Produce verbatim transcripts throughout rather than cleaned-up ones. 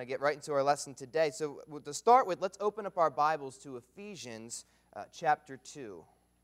to get right into our lesson today. So to start with, let's open up our Bibles to Ephesians uh, chapter two.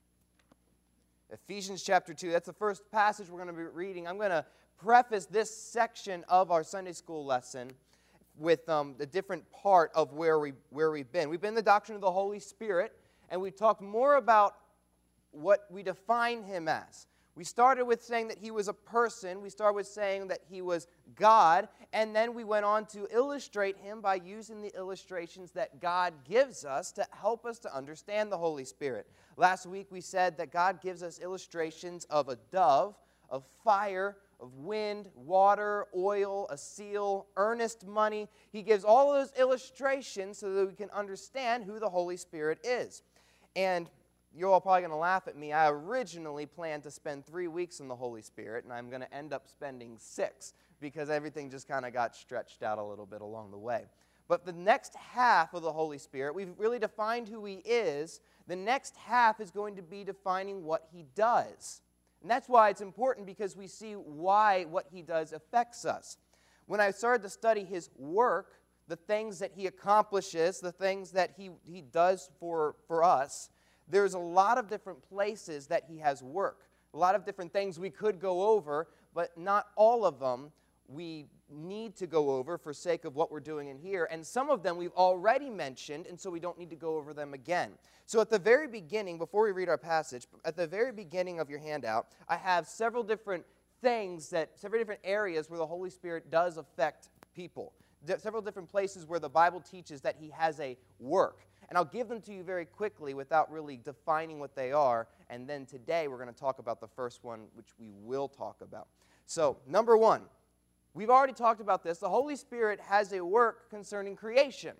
Ephesians chapter two, that's the first passage we're going to be reading. I'm going to preface this section of our Sunday school lesson with um, the different part of where, we, where we've been. We've been in the doctrine of the Holy Spirit, and we've talked more about what we define him as. We started with saying that he was a person. We started with saying that he was God. And then we went on to illustrate him by using the illustrations that God gives us to help us to understand the Holy Spirit. Last week we said that God gives us illustrations of a dove, of fire, of wind, water, oil, a seal, earnest money. He gives all of those illustrations so that we can understand who the Holy Spirit is. And you're all probably going to laugh at me. I originally planned to spend three weeks in the Holy Spirit, and I'm going to end up spending six because everything just kind of got stretched out a little bit along the way. But the next half of the Holy Spirit, we've really defined who he is. The next half is going to be defining what he does. And that's why it's important, because we see why what he does affects us. When I started to study his work, the things that he accomplishes, the things that he, he does for, for us, there's a lot of different places that he has work, a lot of different things we could go over, but not all of them we need to go over for sake of what we're doing in here. And some of them we've already mentioned, and so we don't need to go over them again. So at the very beginning, before we read our passage, at the very beginning of your handout, I have several different things, that several different areas where the Holy Spirit does affect people. Several different places where the Bible teaches that he has a work. And I'll give them to you very quickly without really defining what they are. And then today we're going to talk about the first one, which we will talk about. So, number one, we've already talked about this. The Holy Spirit has a work concerning creation.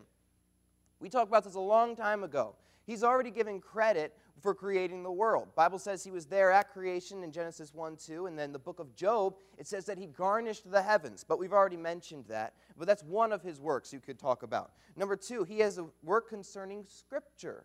We talked about this a long time ago. He's already given credit for creating the world. The Bible says he was there at creation in Genesis one two, and then the book of Job, it says that he garnished the heavens, but we've already mentioned that. But that's one of his works you could talk about. Number two, he has a work concerning Scripture.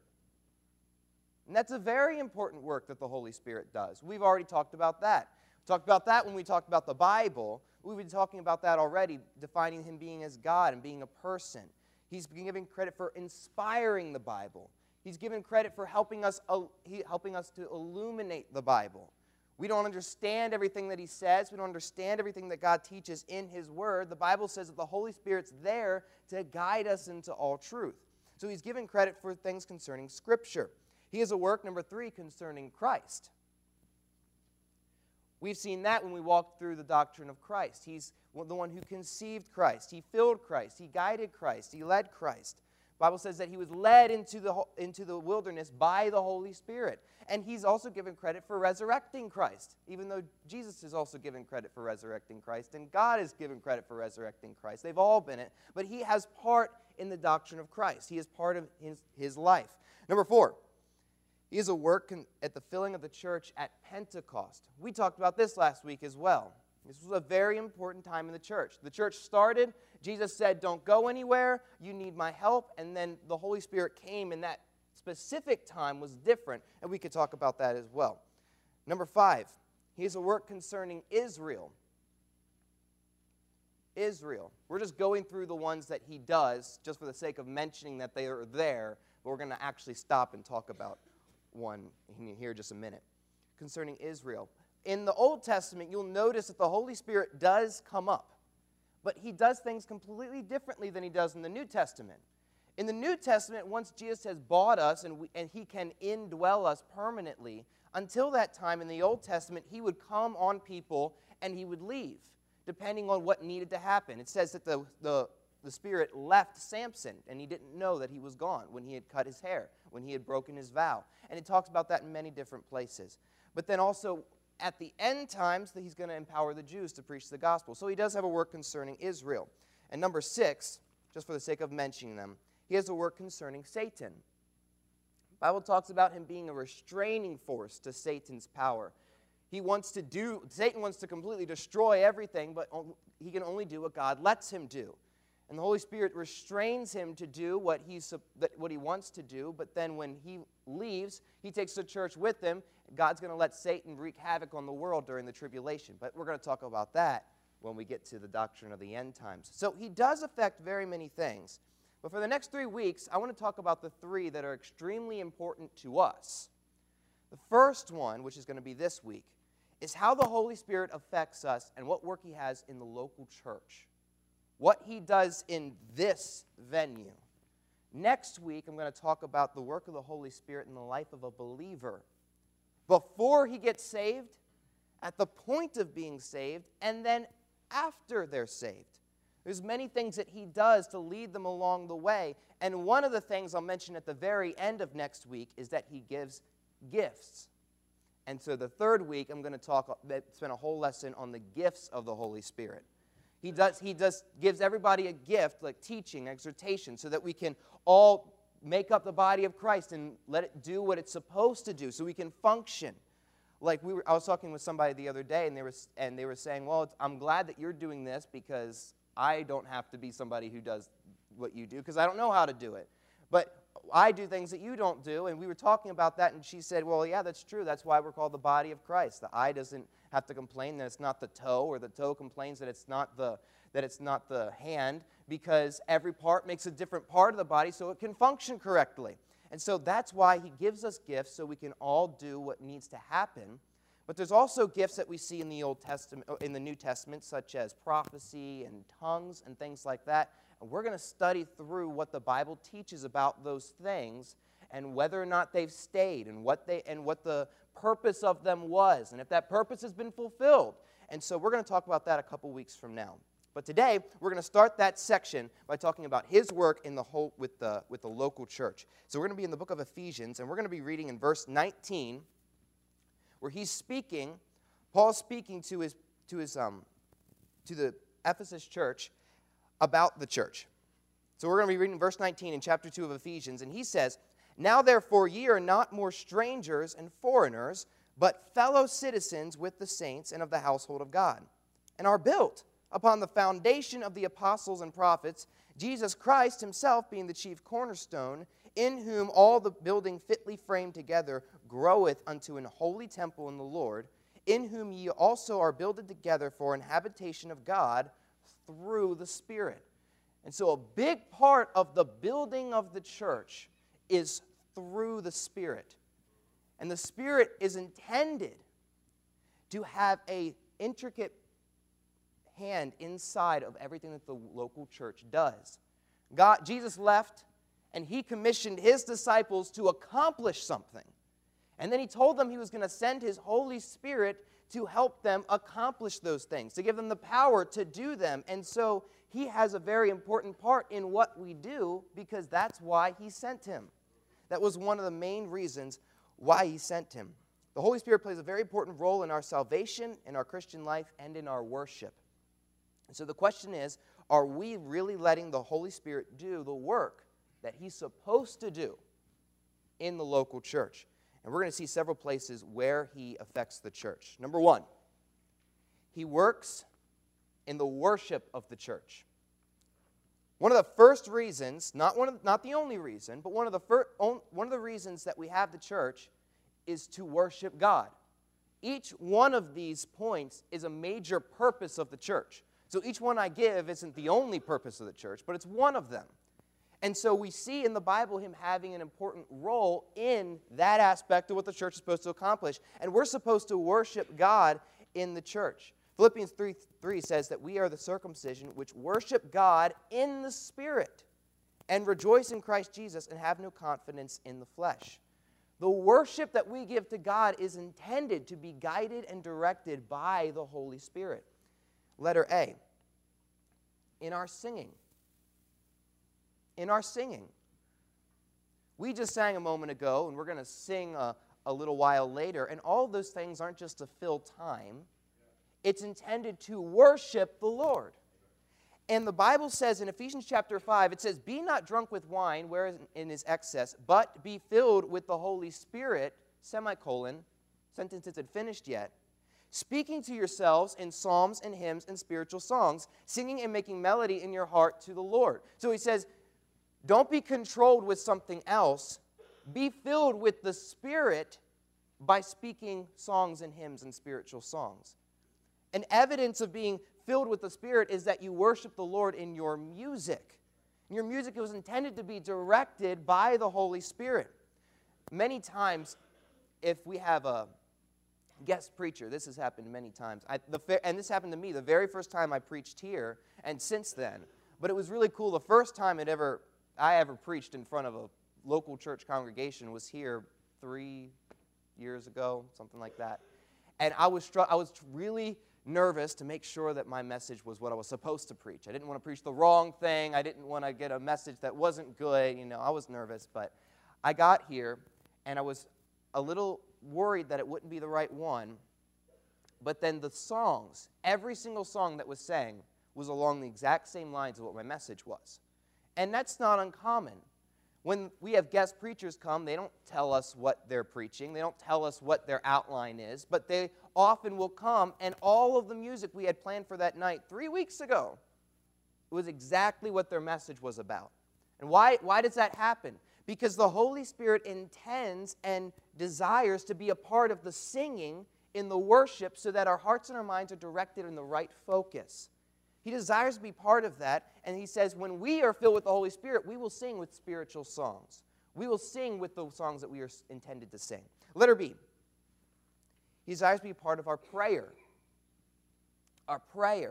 And that's a very important work that the Holy Spirit does. We've already talked about that. We talked about that when we talked about the Bible. We've been talking about that already, defining him being as God and being a person. He's been given credit for inspiring the Bible. He's given credit for helping us, uh, he, helping us to illuminate the Bible. We don't understand everything that he says. We don't understand everything that God teaches in his word. The Bible says that the Holy Spirit's there to guide us into all truth. So he's given credit for things concerning Scripture. He has a work, number three, concerning Christ. We've seen that when we walked through the doctrine of Christ. He's the one who conceived Christ. He filled Christ. He guided Christ. He led Christ. The Bible says that he was led into the, into the wilderness by the Holy Spirit. And he's also given credit for resurrecting Christ, even though Jesus is also given credit for resurrecting Christ, and God is given credit for resurrecting Christ. They've all been it. But he has part in the doctrine of Christ. He is part of his, his life. Number four, he is a work at the filling of the church at Pentecost. We talked about this last week as well. This was a very important time in the church. The church started. Jesus said, don't go anywhere. You need my help. And then the Holy Spirit came, and that specific time was different. And we could talk about that as well. Number five, he has a work concerning Israel. Israel. We're just going through the ones that he does just for the sake of mentioning that they are there. But we're going to actually stop and talk about one in here just a minute. Concerning Israel. In the Old Testament, you'll notice that the Holy Spirit does come up, but he does things completely differently than he does in the New Testament. In the New Testament, once Jesus has bought us and, we, and he can indwell us permanently, until that time in the Old Testament, he would come on people and he would leave, depending on what needed to happen. It says that the, the, the Spirit left Samson, and he didn't know that he was gone when he had cut his hair, when he had broken his vow. And it talks about that in many different places. But then also, at the end times, that he's going to empower the Jews to preach the gospel. So he does have a work concerning Israel. And number six, just for the sake of mentioning them, he has a work concerning Satan. The Bible talks about him being a restraining force to Satan's power. He wants to do, Satan wants to completely destroy everything, but he can only do what God lets him do. And the Holy Spirit restrains him to do what, he's, what he wants to do, but then when he leaves, he takes the church with him. God's going to let Satan wreak havoc on the world during the tribulation. But we're going to talk about that when we get to the doctrine of the end times. So he does affect very many things. But for the next three weeks, I want to talk about the three that are extremely important to us. The first one, which is going to be this week, is how the Holy Spirit affects us and what work he has in the local church. What he does in this venue. Next week, I'm going to talk about the work of the Holy Spirit in the life of a believer. Before he gets saved, at the point of being saved, and then after they're saved. There's many things that he does to lead them along the way. And one of the things I'll mention at the very end of next week is that he gives gifts. And so the third week, I'm going to talk, spend a whole lesson on the gifts of the Holy Spirit. He does, he does gives everybody a gift, like teaching, exhortation, so that we can all make up the body of Christ and let it do what it's supposed to do, so we can function. Like we were, I was talking with somebody the other day, and they were and they were saying, "Well, it's, I'm glad that you're doing this because I don't have to be somebody who does what you do because I don't know how to do it. But I do things that you don't do." And we were talking about that, and she said, "Well, yeah, that's true. That's why we're called the body of Christ. The eye doesn't have to complain that it's not the toe, or the toe complains that it's not the that it's not the hand, because every part makes a different part of the body so it can function correctly." And so that's why he gives us gifts so we can all do what needs to happen. But there's also gifts that we see in the Old Testament, in the New Testament, such as prophecy and tongues and things like that. And we're going to study through what the Bible teaches about those things and whether or not they've stayed and what they and what the purpose of them was and if that purpose has been fulfilled. And so we're going to talk about that a couple weeks from now. But today, we're going to start that section by talking about his work in the whole, with, the, with the local church. So we're going to be in the book of Ephesians, and we're going to be reading in verse nineteen, where he's speaking, Paul's speaking to his, to his, um, to the Ephesus church about the church. So we're going to be reading verse nineteen in chapter two of Ephesians, and he says, "Now therefore ye are not more strangers and foreigners, but fellow citizens with the saints and of the household of God, and are built upon the foundation of the apostles and prophets, Jesus Christ himself being the chief cornerstone, in whom all the building fitly framed together groweth unto an holy temple in the Lord, in whom ye also are builded together for an habitation of God through the Spirit." And so a big part of the building of the church is through the Spirit. And the Spirit is intended to have an intricate hand inside of everything that the local church does. God, Jesus left, and he commissioned his disciples to accomplish something. And then he told them he was going to send his Holy Spirit to help them accomplish those things, to give them the power to do them. And so he has a very important part in what we do because that's why he sent him. That was one of the main reasons why he sent him. The Holy Spirit plays a very important role in our salvation, in our Christian life, and in our worship. And so the question is, are we really letting the Holy Spirit do the work that he's supposed to do in the local church? And we're going to see several places where he affects the church. Number one, he works in the worship of the church. One of the first reasons, not one of, not the only reason, but one of the first, one of the reasons that we have the church is to worship God. Each one of these points is a major purpose of the church. So each one I give isn't the only purpose of the church, but it's one of them. And so we see in the Bible him having an important role in that aspect of what the church is supposed to accomplish. And we're supposed to worship God in the church. Philippians three three says that we are the circumcision which worship God in the Spirit and rejoice in Christ Jesus and have no confidence in the flesh. The worship that we give to God is intended to be guided and directed by the Holy Spirit. Letter A, in our singing. In our singing. We just sang a moment ago, and we're going to sing a, a little while later, and all of those things aren't just to fill time. It's intended to worship the Lord. And the Bible says in Ephesians chapter five, it says, "Be not drunk with wine, wherein is excess, but be filled with the Holy Spirit," semicolon, sentence isn't finished yet, "speaking to yourselves in psalms and hymns and spiritual songs, singing and making melody in your heart to the Lord." So he says, don't be controlled with something else. Be filled with the Spirit by speaking songs and hymns and spiritual songs. An evidence of being filled with the Spirit is that you worship the Lord in your music. Your music was intended to be directed by the Holy Spirit. Many times, if we have a guest preacher, this has happened many times, I, the, and this happened to me the very first time I preached here, and since then. But it was really cool. The first time it ever I ever preached in front of a local church congregation was here three years ago, something like that. And I was str- I was really nervous to make sure that my message was what I was supposed to preach. I didn't want to preach the wrong thing. I didn't want to get a message that wasn't good. You know, I was nervous, but I got here, and I was a little worried that it wouldn't be the right one. But then the songs, every single song that was sang was along the exact same lines of what my message was. And that's not uncommon. When we have guest preachers come, they don't tell us what they're preaching. They don't tell us what their outline is, but they often will come, and all of the music we had planned for that night three weeks ago, it was exactly what their message was about. And why, why does that happen? Because the Holy Spirit intends and desires to be a part of the singing in the worship so that our hearts and our minds are directed in the right focus. He desires to be part of that, and he says when we are filled with the Holy Spirit, we will sing with spiritual songs. We will sing with the songs that we are intended to sing. Letter B. He desires to be part of our prayer. Our prayer.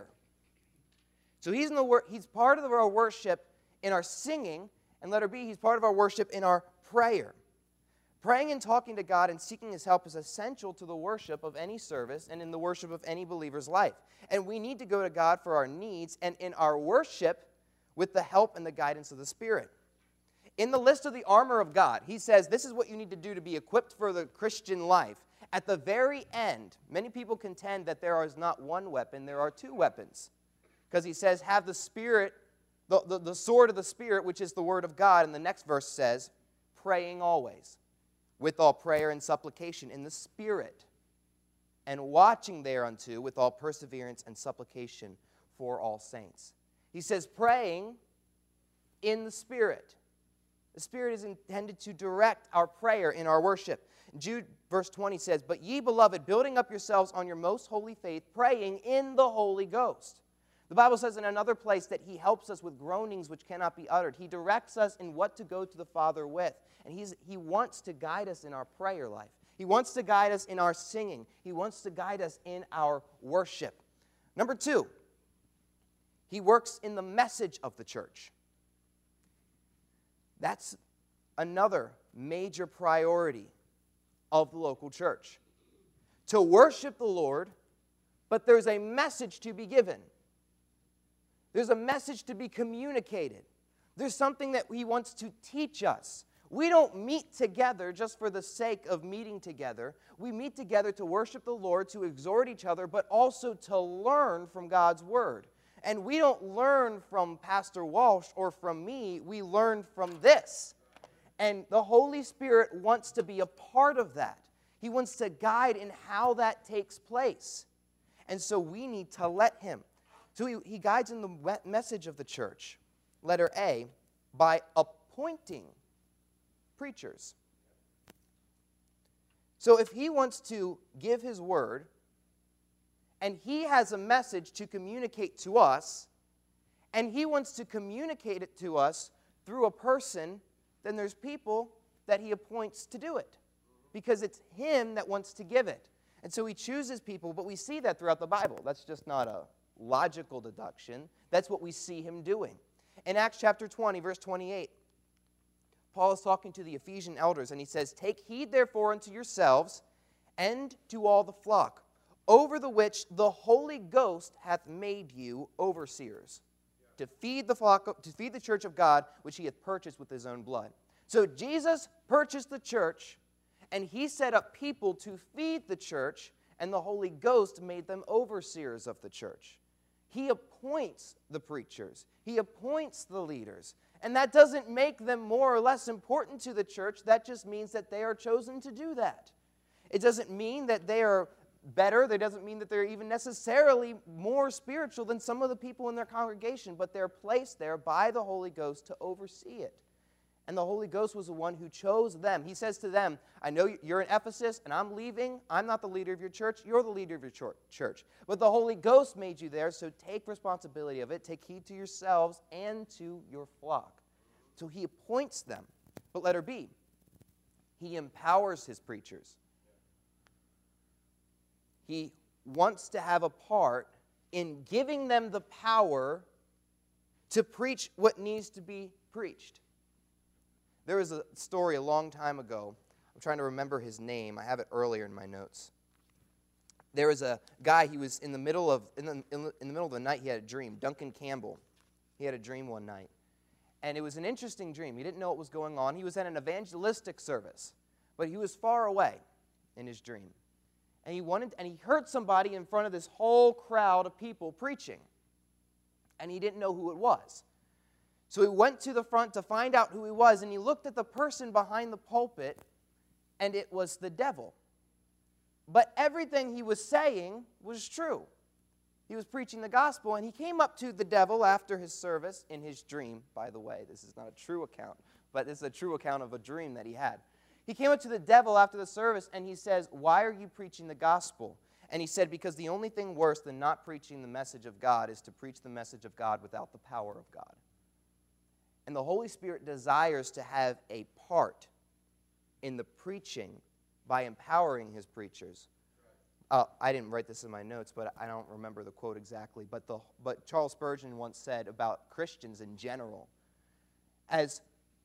So he's, in the wor- he's part of our worship in our singing, and letter B, he's part of our worship in our prayer. Praying and talking to God and seeking His help is essential to the worship of any service and in the worship of any believer's life. And we need to go to God for our needs and in our worship with the help and the guidance of the Spirit. In the list of the armor of God, he says this is what you need to do to be equipped for the Christian life. At the very end, many people contend that there is not one weapon, there are two weapons. Because he says, have the Spirit, the, the, the sword of the Spirit, which is the Word of God. And the next verse says, praying always, with all prayer and supplication in the Spirit, and watching thereunto with all perseverance and supplication for all saints. He says, praying in the Spirit. The Spirit is intended to direct our prayer in our worship. Jude, verse twenty says, but ye, beloved, building up yourselves on your most holy faith, praying in the Holy Ghost. The Bible says in another place that He helps us with groanings which cannot be uttered. He directs us in what to go to the Father with. And he's, He wants to guide us in our prayer life. He wants to guide us in our singing. He wants to guide us in our worship. Number two, He works in the message of the church. That's another major priority of the local church. To worship the Lord, but there's a message to be given. There's a message to be communicated. There's something that He wants to teach us. We don't meet together just for the sake of meeting together. We meet together to worship the Lord, to exhort each other, but also to learn from God's Word. And we don't learn from Pastor Walsh or from me. We learn from this. And the Holy Spirit wants to be a part of that. He wants to guide in how that takes place. And so we need to let Him. So he, he guides in the message of the church, letter A, by appointing preachers. So if He wants to give His word, and He has a message to communicate to us, and He wants to communicate it to us through a person, then there's people that He appoints to do it, because it's Him that wants to give it. And so He chooses people, but we see that throughout the Bible. That's just not a logical deduction. That's what we see Him doing. In Acts chapter twenty, verse twenty-eight, Paul is talking to the Ephesian elders, and he says, take heed therefore unto yourselves and to all the flock, over the which the Holy Ghost hath made you overseers, to feed the flock, to feed the church of God, which He hath purchased with His own blood. So Jesus purchased the church, and He set up people to feed the church, and the Holy Ghost made them overseers of the church. He appoints the preachers. He appoints the leaders. And that doesn't make them more or less important to the church. That just means that they are chosen to do that. It doesn't mean that they are better. It doesn't mean that they're even necessarily more spiritual than some of the people in their congregation, but they're placed there by the Holy Ghost to oversee it. And the Holy Ghost was the one who chose them. He says to them, I know you're in Ephesus and I'm leaving. I'm not the leader of your church. You're the leader of your church. But the Holy Ghost made you there, so take responsibility of it. Take heed to yourselves and to your flock. So he appoints them. But letter B, he empowers his preachers. He wants to have a part in giving them the power to preach what needs to be preached. There was a story a long time ago. I'm trying to remember his name. I have it earlier in my notes. There was a guy, he was in the middle of in the, in the, in the middle of the night, he had a dream. Duncan Campbell. He had a dream one night. And it was an interesting dream. He didn't know what was going on. He was at an evangelistic service, but he was far away in his dream. And he wanted and he heard somebody in front of this whole crowd of people preaching. And he didn't know who it was. So he went to the front to find out who he was, and he looked at the person behind the pulpit, and it was the devil. But everything he was saying was true. He was preaching the gospel, and he came up to the devil after his service, in his dream, by the way. This is not a true account, but this is a true account of a dream that he had. He came up to the devil after the service, and he says, why are you preaching the gospel? And he said, because the only thing worse than not preaching the message of God is to preach the message of God without the power of God. And the Holy Spirit desires to have a part in the preaching by empowering his preachers. Uh, I didn't write this in my notes, but I don't remember the quote exactly. But, the, but Charles Spurgeon once said about Christians in general, as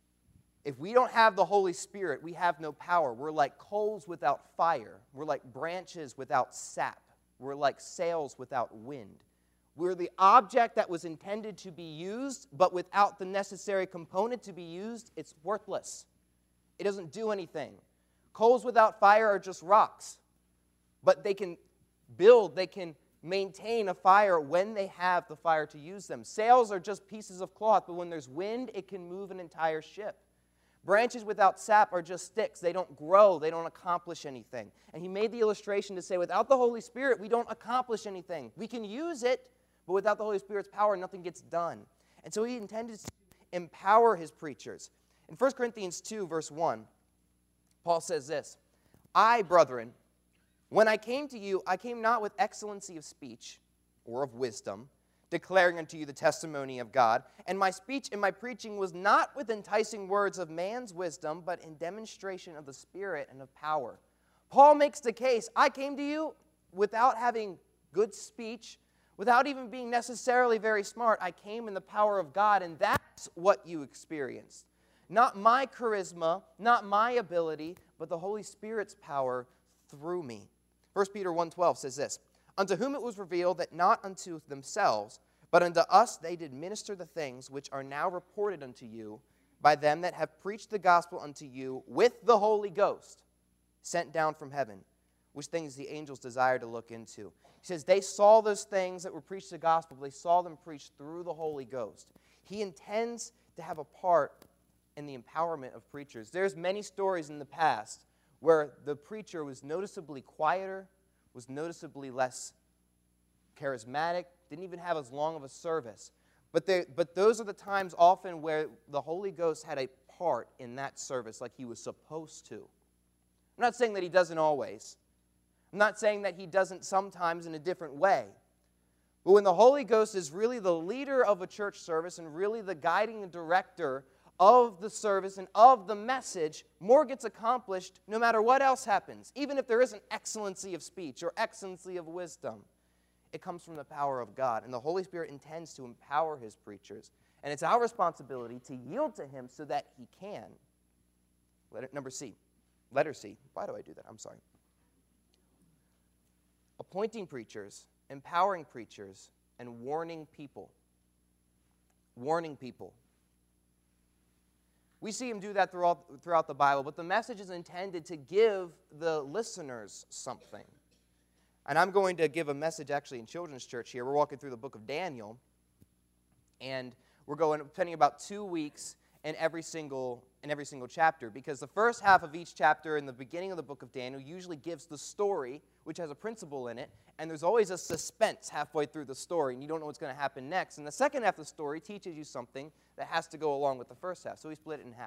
if we don't have the Holy Spirit, we have no power. We're like coals without fire. We're like branches without sap. We're like sails without wind. We're the object that was intended to be used, but without the necessary component to be used, it's worthless. It doesn't do anything. Coals without fire are just rocks, but they can build, they can maintain a fire when they have the fire to use them. Sails are just pieces of cloth, but when there's wind, it can move an entire ship. Branches without sap are just sticks. They don't grow. They don't accomplish anything. And he made the illustration to say, without the Holy Spirit, we don't accomplish anything. We can use it, but without the Holy Spirit's power, nothing gets done. And so he intended to empower his preachers. In First Corinthians two, verse one, Paul says this, I, brethren, when I came to you, I came not with excellency of speech or of wisdom, declaring unto you the testimony of God. And my speech and my preaching was not with enticing words of man's wisdom, but in demonstration of the Spirit and of power. Paul makes the case, I came to you without having good speech, without even being necessarily very smart. I came in the power of God, and that's what you experienced. Not my charisma, not my ability, but the Holy Spirit's power through me. First Peter one twelve says this, unto whom it was revealed that not unto themselves, but unto us they did minister the things which are now reported unto you by them that have preached the gospel unto you with the Holy Ghost, sent down from heaven, which things the angels desire to look into. He says they saw those things that were preached the gospel, but they saw them preached through the Holy Ghost. He intends to have a part in the empowerment of preachers. There's many stories in the past where the preacher was noticeably quieter, was noticeably less charismatic, didn't even have as long of a service. But, they, but those are the times often where the Holy Ghost had a part in that service like he was supposed to. I'm not saying that he doesn't always. I'm not saying that he doesn't sometimes in a different way. But when the Holy Ghost is really the leader of a church service and really the guiding director of the service and of the message, more gets accomplished no matter what else happens. Even if there isn't excellency of speech or excellency of wisdom, it comes from the power of God. And the Holy Spirit intends to empower his preachers. And it's our responsibility to yield to him so that he can. Letter, number C. Letter C. Why do I do that? I'm sorry. Appointing preachers, empowering preachers, and warning people. Warning people. We see him do that throughout, throughout the Bible, but the message is intended to give the listeners something. And I'm going to give a message actually in Children's Church here. We're walking through the book of Daniel, and we're going, spending about two weeks in every single in every single chapter, because the first half of each chapter in the beginning of the book of Daniel usually gives the story, which has a principle in it, and there's always a suspense halfway through the story, and you don't know what's going to happen next. And the second half of the story teaches you something that has to go along with the first half, so we split it in half.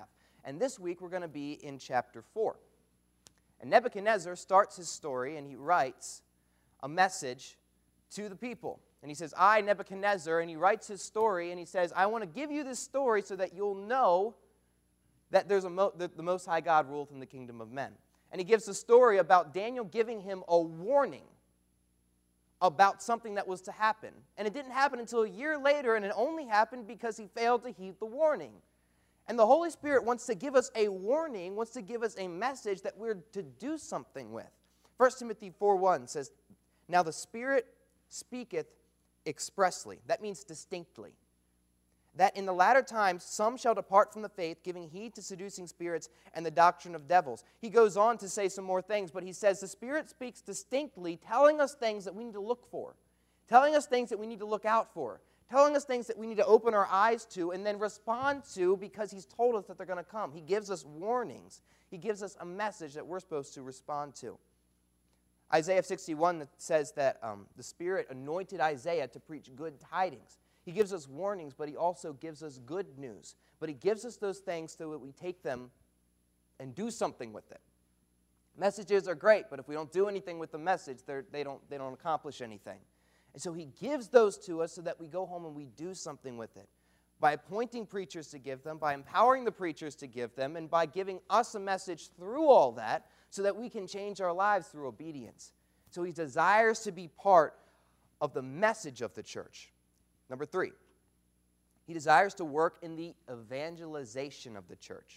And this week we're going to be in chapter four. And Nebuchadnezzar starts his story and he writes a message to the people. And he says, I, Nebuchadnezzar, and he writes his story and he says, I want to give you this story so that you'll know that there's a mo- that the Most High God ruleth in the kingdom of men. And he gives a story about Daniel giving him a warning about something that was to happen. And it didn't happen until a year later, and it only happened because he failed to heed the warning. And the Holy Spirit wants to give us a warning, wants to give us a message that we're to do something with. First Timothy four one says, Now the Spirit speaketh expressly. That means distinctly. That in the latter times some shall depart from the faith, giving heed to seducing spirits and the doctrine of devils. He goes on to say some more things, but he says the Spirit speaks distinctly, telling us things that we need to look for, telling us things that we need to look out for, telling us things that we need to open our eyes to and then respond to because he's told us that they're going to come. He gives us warnings. He gives us a message that we're supposed to respond to. Isaiah sixty-one says that um, the Spirit anointed Isaiah to preach good tidings. He gives us warnings, but he also gives us good news. But he gives us those things so that we take them and do something with it. Messages are great, but if we don't do anything with the message, they don't, they don't accomplish anything. And so he gives those to us so that we go home and we do something with it. By appointing preachers to give them, by empowering the preachers to give them, and by giving us a message through all that so that we can change our lives through obedience. So he desires to be part of the message of the church. Number three, he desires to work in the evangelization of the church.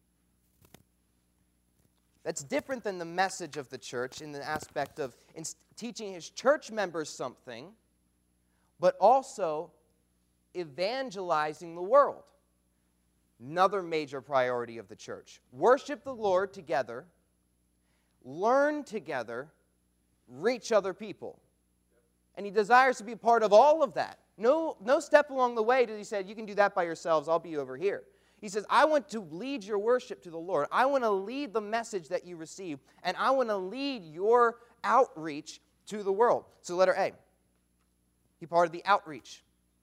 That's different than the message of the church in the aspect of teaching his church members something, but also evangelizing the world. Another major priority of the church. Worship the Lord together, learn together, reach other people. And he desires to be part of all of that. No, no step along the way does he say, you can do that by yourselves, I'll be over here. He says, I want to lead your worship to the Lord. I want to lead the message that you receive, and I want to lead your outreach to the world. So letter A, he part of the outreach.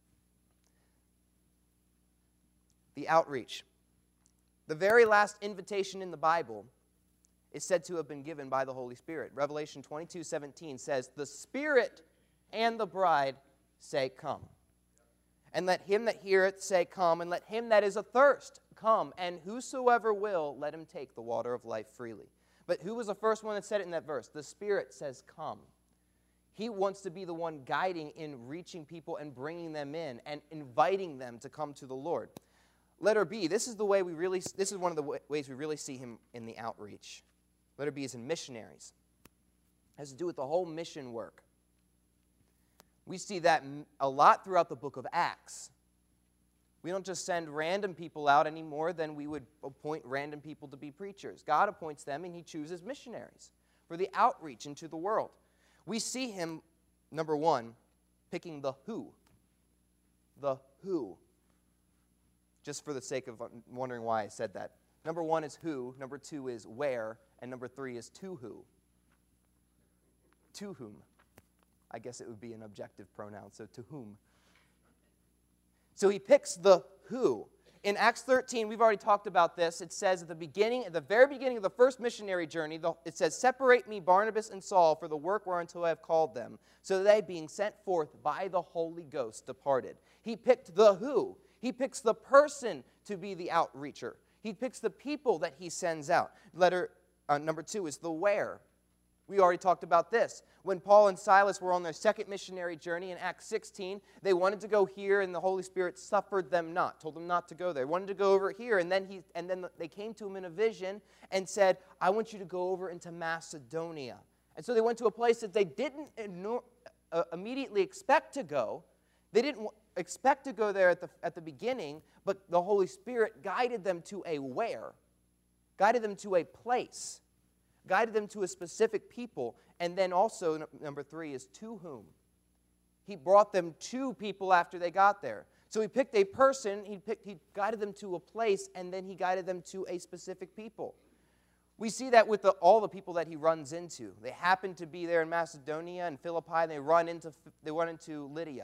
The outreach. The very last invitation in the Bible is said to have been given by the Holy Spirit. Revelation twenty-two seventeen says, the Spirit and the bride say, come. And let him that heareth say, come, and let him that is athirst come, and whosoever will, let him take the water of life freely. But who was the first one that said it in that verse? The Spirit says, come. He wants to be the one guiding in reaching people and bringing them in and inviting them to come to the Lord. Letter B, this is the way we really, this is one of the ways we really see him in the outreach. Letter B is in missionaries. It has to do with the whole mission work. We see that a lot throughout the book of Acts. We don't just send random people out any more than we would appoint random people to be preachers. God appoints them and he chooses missionaries for the outreach into the world. We see him, number one, picking the who. The who. Just for the sake of wondering why I said that. Number one is who, number two is where, and number three is to who. To whom. I guess it would be an objective pronoun, so to whom. So he picks the who. In Acts thirteen, we've already talked about this. It says at the beginning, at the very beginning of the first missionary journey, it says, separate me, Barnabas and Saul, for the work whereunto I have called them. So they, being sent forth by the Holy Ghost, departed. He picked the who. He picks the person to be the outreacher. He picks the people that he sends out. Letter uh, number two is the where. We already talked about this. When Paul and Silas were on their second missionary journey in Acts sixteen, they wanted to go here, and the Holy Spirit suffered them not, told them not to go there. They wanted to go over here, and then he, and then they came to him in a vision and said, I want you to go over into Macedonia. And so they went to a place that they didn't uh, immediately expect to go. They didn't expect to go there at the, at the beginning, but the Holy Spirit guided them to a where, guided them to a place, guided them to a specific people, and then also, n- number three, is to whom. He brought them to people after they got there. So he picked a person, he, picked, he guided them to a place, and then he guided them to a specific people. We see that with the, all the people that he runs into. They happen to be there in Macedonia and Philippi, and they run into, they run into Lydia.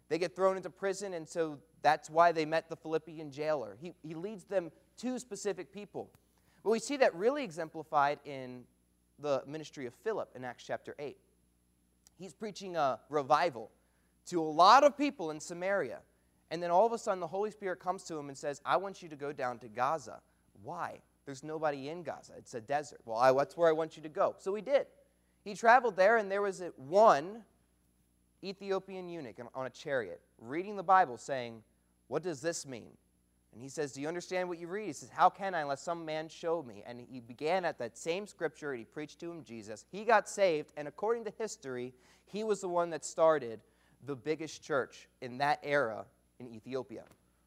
They get thrown into prison, and so that's why they met the Philippian jailer. He, he leads them to specific people. But we see that really exemplified in the ministry of Philip in Acts chapter eight. He's preaching a revival to a lot of people in Samaria. And then all of a sudden the Holy Spirit comes to him and says, I want you to go down to Gaza. Why? There's nobody in Gaza. It's a desert. Well, I, that's where I want you to go. So he did. He traveled there, and there was one Ethiopian eunuch on a chariot reading the Bible saying, what does this mean? And he says, do you understand what you read? He says, how can I unless some man show me? And he began at that same scripture, and he preached to him Jesus. He got saved, and according to history, he was the one that started the biggest church in that era in Ethiopia.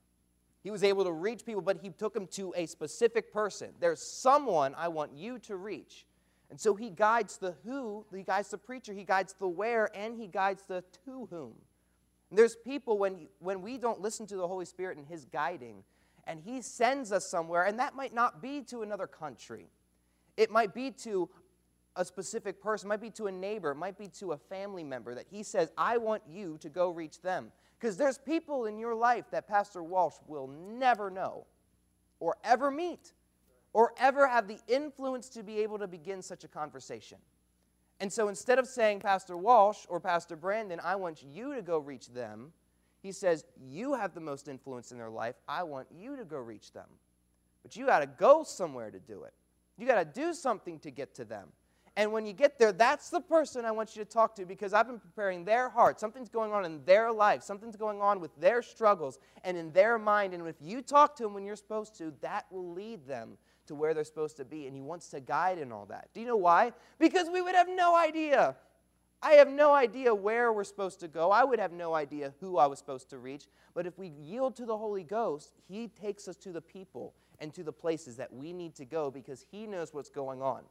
He was able to reach people, but he took them to a specific person. There's someone I want you to reach. And so he guides the who, he guides the preacher, he guides the where, and he guides the to whom. And there's people, when, when we don't listen to the Holy Spirit and his guiding, and he sends us somewhere, and that might not be to another country. It might be to a specific person, it might be to a neighbor, it might be to a family member that he says, I want you to go reach them. Because there's people in your life that Pastor Walsh will never know or ever meet or ever have the influence to be able to begin such a conversation. And so instead of saying, Pastor Walsh or Pastor Brandon, I want you to go reach them, he says, you have the most influence in their life. I want you to go reach them. But you got to go somewhere to do it. You got to do something to get to them. And when you get there, that's the person I want you to talk to, because I've been preparing their heart. Something's going on in their life. Something's going on with their struggles and in their mind. And if you talk to them when you're supposed to, that will lead them to where they're supposed to be. And he wants to guide in all that. Do you know why? Because we would have no idea. I have no idea where we're supposed to go. I would have no idea who I was supposed to reach. But if we yield to the Holy Ghost, he takes us to the people and to the places that we need to go, because he knows what's going on.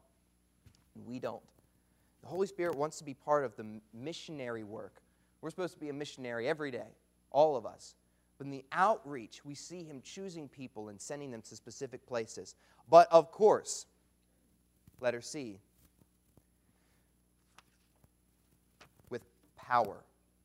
We don't. The Holy Spirit wants to be part of the missionary work. We're supposed to be a missionary every day, all of us. But in the outreach, we see him choosing people and sending them to specific places. But of course, letter C, with power.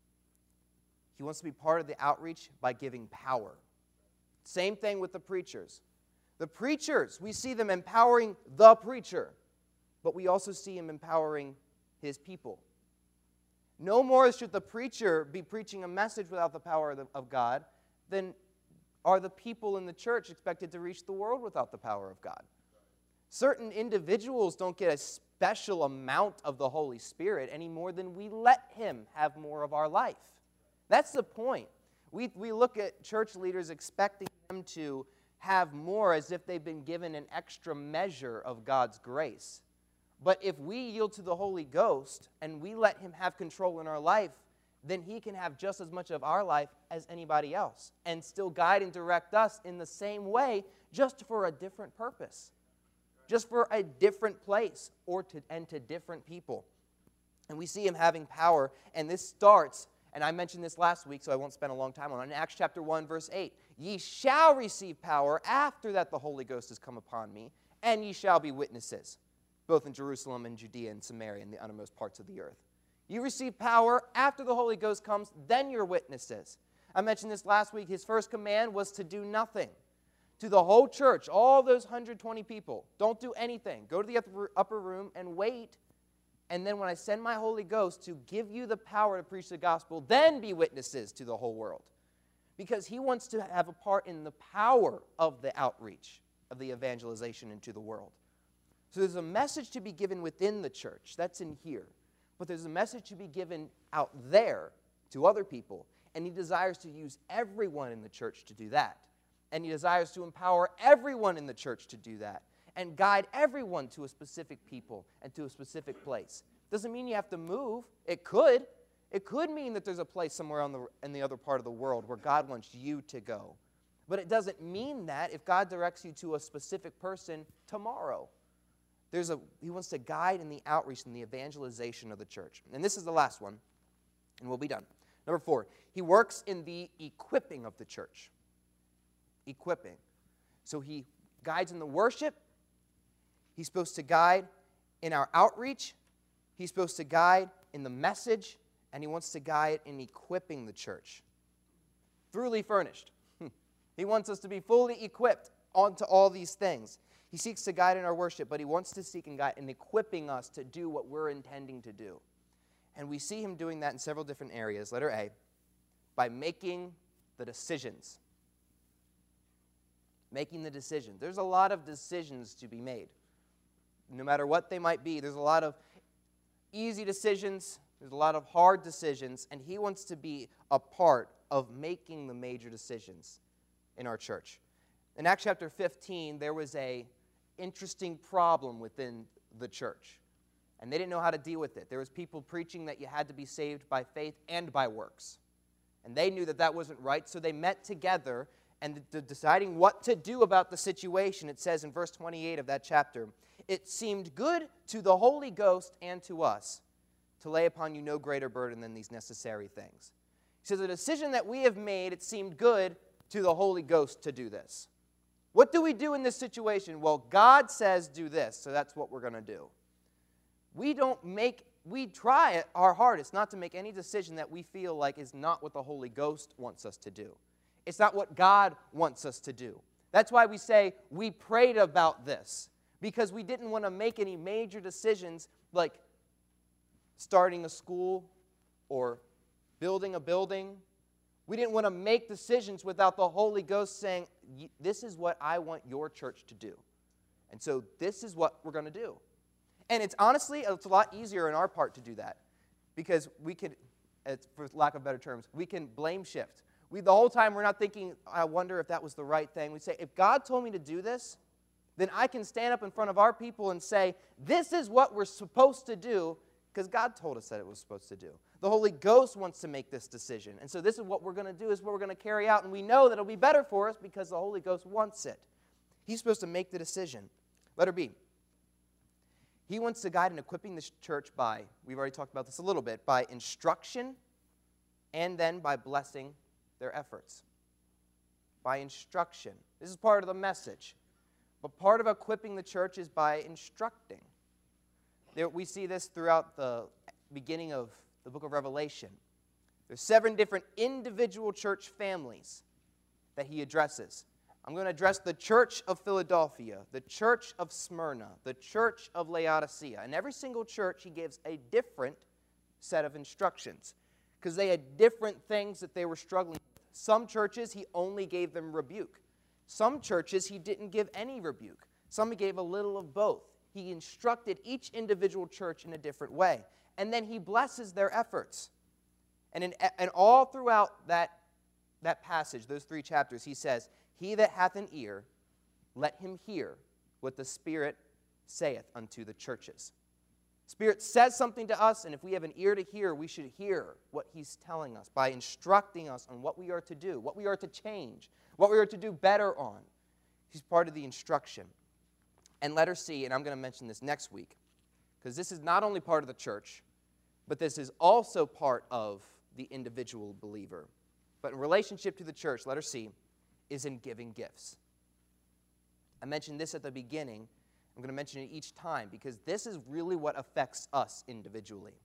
He wants to be part of the outreach by giving power. Same thing with the preachers. The preachers, we see them empowering the preacher. But we also see him empowering his people. No more should the preacher be preaching a message without the power of, the, of God than are the people in the church expected to reach the world without the power of God. Certain individuals don't get a special amount of the Holy Spirit any more than we let him have more of our life. That's the point. We, we look at church leaders expecting them to have more as if they've been given an extra measure of God's grace. But if we yield to the Holy Ghost and we let him have control in our life, then he can have just as much of our life as anybody else and still guide and direct us in the same way, just for a different purpose, just for a different place or to, and to different people. And we see him having power, and this starts, and I mentioned this last week, so I won't spend a long time on it, in Acts chapter one, verse eight. Ye shall receive power after that the Holy Ghost has come upon me, and ye shall be witnesses, both in Jerusalem and Judea and Samaria and the uttermost parts of the earth. You receive power after the Holy Ghost comes, then you're witnesses. I mentioned this last week. His first command was to do nothing. To the whole church, all those one hundred twenty people, don't do anything. Go to the upper, upper room and wait. And then when I send my Holy Ghost to give you the power to preach the gospel, then be witnesses to the whole world. Because he wants to have a part in the power of the outreach, of the evangelization into the world. So there's a message to be given within the church. That's in here. But there's a message to be given out there to other people. And he desires to use everyone in the church to do that. And he desires to empower everyone in the church to do that. And guide everyone to a specific people and to a specific place. Doesn't mean you have to move. It could. It could mean that there's a place somewhere on the, in the other part of the world where God wants you to go. But it doesn't mean that if God directs you to a specific person tomorrow. There's a, he wants to guide in the outreach and the evangelization of the church. And this is the last one, and we'll be done. Number four, he works in the equipping of the church. Equipping. So he guides in the worship. He's supposed to guide in our outreach. He's supposed to guide in the message. And he wants to guide in equipping the church. truly furnished. He wants us to be fully equipped onto all these things. He seeks to guide in our worship, but he wants to seek and guide in equipping us to do what we're intending to do. And we see him doing that in several different areas. Letter A, by making the decisions. Making the decisions. There's a lot of decisions to be made. No matter what they might be, there's a lot of easy decisions, there's a lot of hard decisions, and he wants to be a part of making the major decisions in our church. In Acts chapter fifteen, there was a interesting problem within the church, and they didn't know how to deal with it. There was people preaching that you had to be saved by faith and by works, and they knew that that wasn't right, so they met together and d- deciding what to do about the situation. It says in verse twenty-eight of that chapter, "It seemed good to the Holy Ghost and to us to lay upon you no greater burden than these necessary things." He says, the decision that we have made, it seemed good to the Holy Ghost to do this. What do we do in this situation? Well, God says do this, so that's what we're going to do. We don't make, we try it our hardest not to make any decision that we feel like is not what the Holy Ghost wants us to do. It's not what God wants us to do. That's why we say we prayed about this, because we didn't want to make any major decisions like starting a school or building a building. We didn't want to make decisions without the Holy Ghost saying, this is what I want your church to do. And so this is what we're going to do. And it's honestly, it's a lot easier on our part to do that, because we could, for lack of better terms, we can blame shift. We, the whole time we're not thinking, I wonder if that was the right thing. We say, if God told me to do this, then I can stand up in front of our people and say, this is what we're supposed to do, because God told us that it was supposed to do. The Holy Ghost wants to make this decision. And so this is what we're going to do, is what we're going to carry out. And we know that it'll be better for us because the Holy Ghost wants it. He's supposed to make the decision. Letter B. He wants to guide in equipping the church by, we've already talked about this a little bit, by instruction and then by blessing their efforts. By instruction. This is part of the message. But part of equipping the church is by instructing. There, we see this throughout the beginning of the book of Revelation. There's seven different individual church families that he addresses. I'm going to address the church of Philadelphia, the church of Smyrna, the church of Laodicea. And every single church he gives a different set of instructions, because they had different things that they were struggling with. Some churches he only gave them rebuke. Some churches he didn't give any rebuke. Some he gave a little of both. He instructed each individual church in a different way. And then he blesses their efforts. And, in, and all throughout that, that passage, those three chapters, he says, he that hath an ear, let him hear what the Spirit saith unto the churches. Spirit says something to us, and if we have an ear to hear, we should hear what he's telling us by instructing us on what we are to do, what we are to change, what we are to do better on. He's part of the instruction. And letter C, and I'm going to mention this next week, because this is not only part of the church, but this is also part of the individual believer. But in relationship to the church, letter C, is in giving gifts. I mentioned this at the beginning. I'm going to mention it each time, because this is really what affects us individually.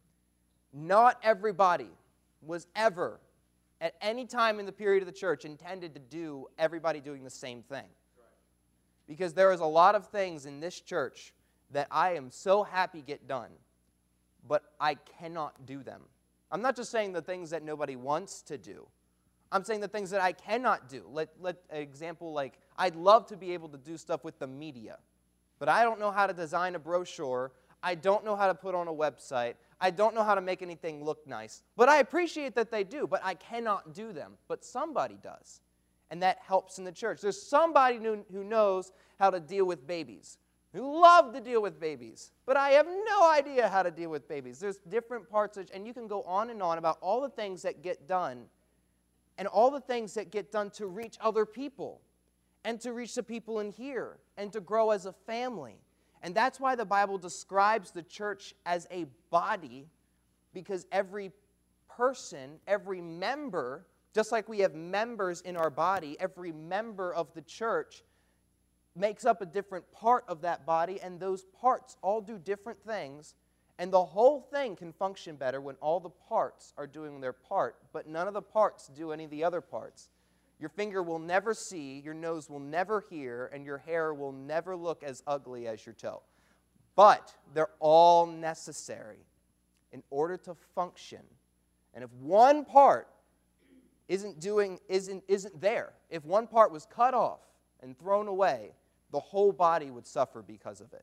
Not everybody was ever, at any time in the period of the church, intended to do everybody doing the same thing. Because there is a lot of things in this church that I am so happy get done, but I cannot do them. I'm not just saying the things that nobody wants to do. I'm saying the things that I cannot do. Let, let an example like, I'd love to be able to do stuff with the media, but I don't know how to design a brochure. I don't know how to put on a website. I don't know how to make anything look nice. But I appreciate that they do, but I cannot do them. But somebody does. And that helps in the church. There's somebody who, who knows how to deal with babies, who love to deal with babies. But I have no idea how to deal with babies. There's different parts, of, and you can go on and on about all the things that get done and all the things that get done to reach other people and to reach the people in here and to grow as a family. And that's why the Bible describes the church as a body, because every person, every member, just like we have members in our body, every member of the church makes up a different part of that body, and those parts all do different things, And the whole thing can function better when all the parts are doing their part, but none of the parts do any of the other parts. Your finger will never see, your nose will never hear, and your hair will never look as ugly as your toe. But they're all necessary in order to function. And if one part isn't doing, isn't, isn't there, if one part was cut off and thrown away, the whole body would suffer because of it.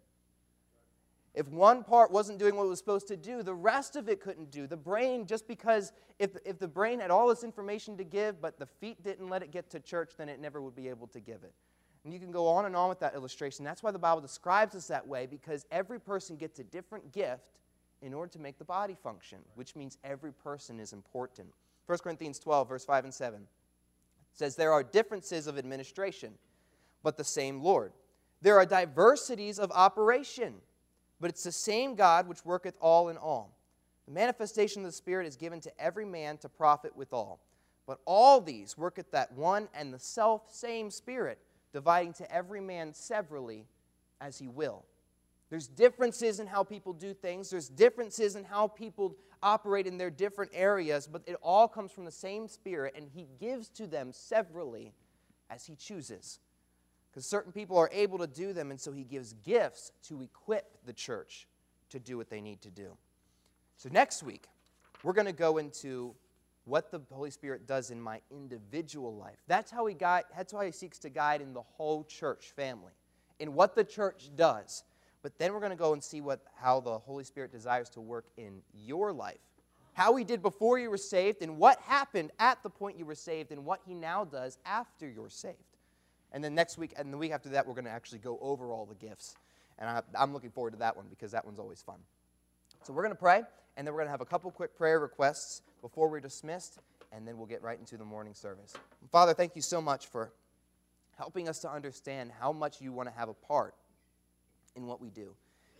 If one part wasn't doing what it was supposed to do, the rest of it couldn't do. The brain, just because if, if the brain had all this information to give, but the feet didn't let it get to church, then it never would be able to give it. And you can go on and on with that illustration. That's why the Bible describes us that way, because every person gets a different gift in order to make the body function, which means every person is important. First Corinthians twelve, verse five and seven says, there are differences of administration, but the same Lord. There are diversities of operation, but it's the same God which worketh all in all. The manifestation of the Spirit is given to every man to profit withal. But all these worketh that one and the self-same Spirit, dividing to every man severally as he will. There's differences in how people do things. There's differences in how people operate in their different areas, but it all comes from the same Spirit, and he gives to them severally as he chooses. Because certain people are able to do them, and so he gives gifts to equip the church to do what they need to do. So next week, we're going to go into what the Holy Spirit does in my individual life. That's how he guide, that's how he seeks to guide in the whole church family, in what the church does. But then we're going to go and see what how the Holy Spirit desires to work in your life. How he did before you were saved, and what happened at the point you were saved, and what he now does after you're saved. And then next week, and the week after that, we're going to actually go over all the gifts. And I, I'm looking forward to that one, because that one's always fun. So we're going to pray, and then we're going to have a couple quick prayer requests before we're dismissed, and then we'll get right into the morning service. Father, thank you so much for helping us to understand how much you want to have a part in what we do.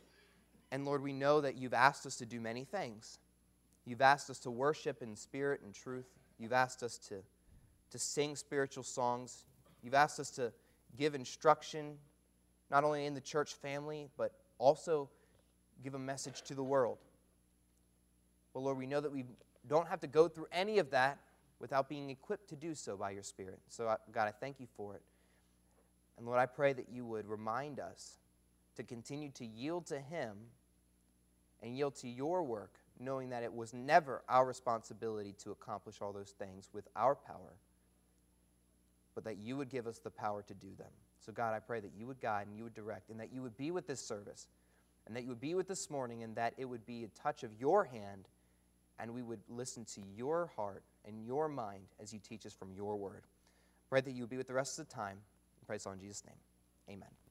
And Lord, we know that you've asked us to do many things. You've asked us to worship in spirit and truth. You've asked us to, to sing spiritual songs. You've asked us to give instruction, not only in the church family, but also give a message to the world. Well, Lord, we know that we don't have to go through any of that without being equipped to do so by your Spirit. So, God, I thank you for it. And Lord, I pray that you would remind us to continue to yield to him and yield to your work, knowing that it was never our responsibility to accomplish all those things with our power, but that you would give us the power to do them. So God, I pray that you would guide and you would direct, and that you would be with this service, and that you would be with this morning, and that it would be a touch of your hand, and we would listen to your heart and your mind as you teach us from your word. Pray that you would be with the rest of the time. I pray this all in Jesus' name. Amen.